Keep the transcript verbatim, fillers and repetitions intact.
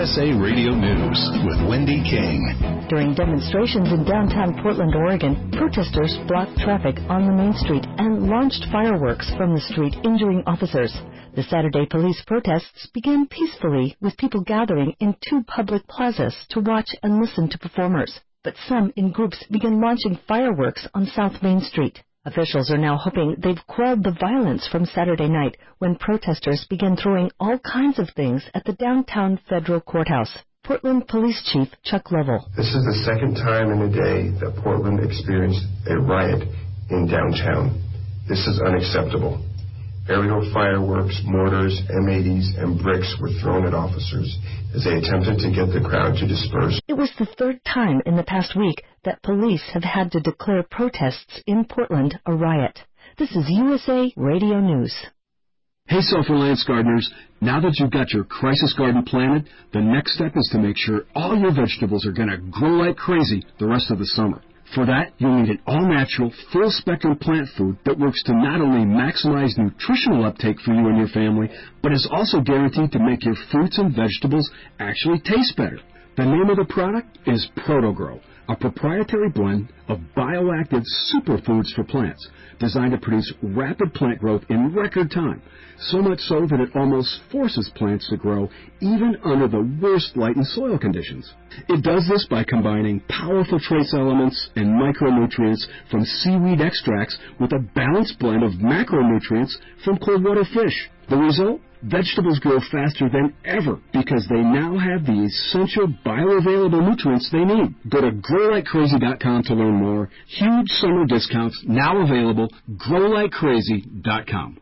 S A Radio News with Wendy King. During demonstrations in downtown Portland, Oregon, protesters blocked traffic on the main street and launched fireworks from the street, injuring officers. The Saturday police protests began peacefully with people gathering in two public plazas to watch and listen to performers. But some in groups began launching fireworks on South Main Street. Officials are now hoping they've quelled the violence from Saturday night when protesters began throwing all kinds of things at the downtown federal courthouse. Portland Police Chief Chuck Lovell. This is the second time in a day that Portland experienced a riot in downtown. This is unacceptable. Aerial fireworks, mortars, M eighties, and bricks were thrown at officers as they attempted to get the crowd to disperse. It was the third time in the past week that police have had to declare protests in Portland a riot. This is U S A Radio News. Hey, Self-Reliance gardeners, now that you've got your crisis garden planted, the next step is to make sure all your vegetables are going to grow like crazy the rest of the summer. For that, you'll need an all-natural, full-spectrum plant food that works to not only maximize nutritional uptake for you and your family, but is also guaranteed to make your fruits and vegetables actually taste better. The name of the product is ProtoGrow, a proprietary blend of bioactive superfoods for plants designed to produce rapid plant growth in record time, so much so that it almost forces plants to grow even under the worst light and soil conditions. It does this by combining powerful trace elements and micronutrients from seaweed extracts with a balanced blend of macronutrients from cold water fish. The result? Vegetables grow faster than ever because they now have the essential bioavailable nutrients they need. Go to grow like crazy dot com to learn more. Huge summer discounts now available. grow like crazy dot com.